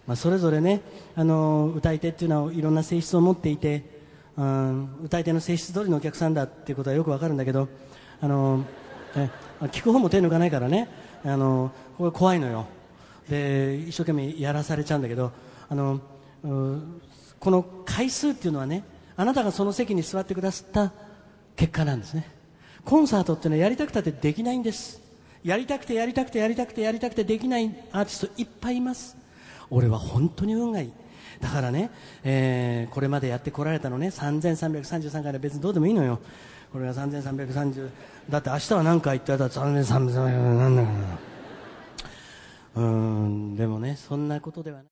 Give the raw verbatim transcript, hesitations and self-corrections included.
まあ、それぞれね、あの歌い手っていうのはいろんな性質を持っていて、うん、歌い手の性質通りのお客さんだっていうことはよくわかるんだけど、あのえ聞く方も手抜かないからね、あのこれ怖いのよ。で一生懸命やらされちゃうんだけど、あのこの回数っていうのはね、あなたがその席に座ってくださった結果なんですね。コンサートっていうのはやりたくたってできないんです。やりたくてやりたくてやりたくてやりたくてできないアーティストいっぱいいます。俺は本当に運がいい。だからね、えー、これまでやってこられたのね、さんぜんさんびゃくさんじゅうさんかいで別にどうでもいいのよ。これがさんぜんさんびゃくさんじゅうだって明日は何回って言ったらさんぜんさんびゃくなんだかな。うーんでもね、そんなことではない。